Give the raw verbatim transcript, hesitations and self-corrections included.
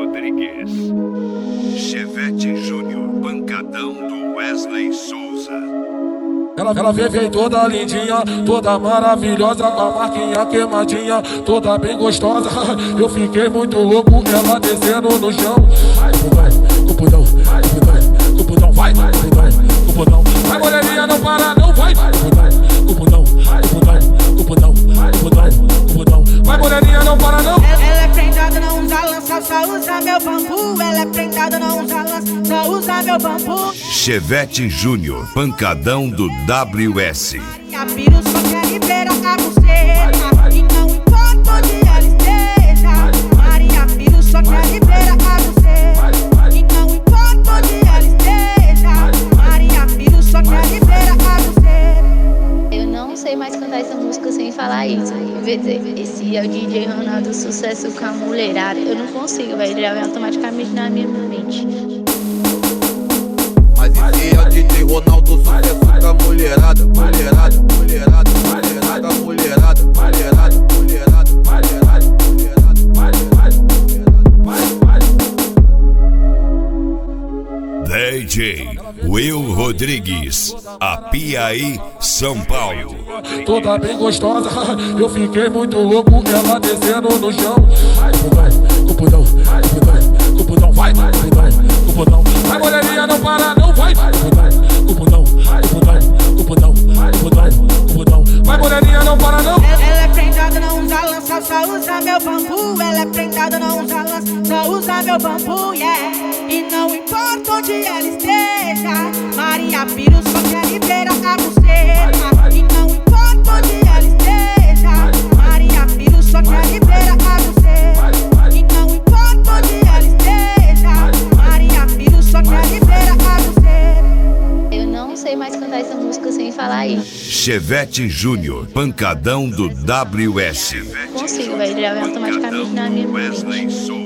Rodrigues. Chevette Júnior, pancadão do Wesley Souza. Ela, ela vem, vem toda lindinha, toda maravilhosa, com a marquinha queimadinha, toda bem gostosa. Eu fiquei muito louco, ela descendo no chão. Vai, cupudão, cupudão, cupudão, vai, cupudão, cupudão. Vai, mulherinha, não para, não vai, cupudão, cupudão, cupudão, cupudão, cupudão, cupudão. Vai, mulherinha, não para, não. Ela é prendada, não usa lança, só usa meu bambu. Ela é prendada, não usa lança, só usa meu bambu. Chevette Júnior, pancadão do W S. Minha piru só quer liberar a buceta, e não importa onde ela esteja. Maria Piru só quer liberar a buceta, e não importa onde ela esteja. Maria Piru só quer liberar a buceta. Eu não sei mais cantar essa música sem falar isso. Quer dizer, esse é o D J Ronaldo, sucesso com a mulherada. Eu não consigo, velho, ele já vem automaticamente na minha mente. Mas esse é o D J Ronaldo, sucesso com a mulherada. Mulherada, mulherada, mulherada, mulherada, mulherada, mulherada, mulherada, mulherada, D J Will Rodrigues, Apiaí, São Paulo. Toda bem gostosa, eu fiquei muito louco, ela descendo no chão. Cupudão, cupudão, cupudão, vai, cupudão, cupudão. Vai, mulherinha, não para, não vai, cupudão, cupudão, cupudão, cupudão, cupudão, cupudão. Vai, mulherinha, não para, não. Ela é prendada, não usa lança, só usa meu bambu. Ela é prendada, não usa lança, só usa meu bambu, yeah. E não importa onde ela esteja, Maria Piru só quer liberar a buceta, e não importa onde ela esteja. Maria Piru só quer liberar a buceta, e não importa onde ela esteja. Maria Piru só quer liberar a buceta. Eu não sei mais cantar essa música sem falar isso. Chevette Júnior, pancadão do W S. Não consigo, velho, ele já vem automaticamente na minha mente. Wesley Souza.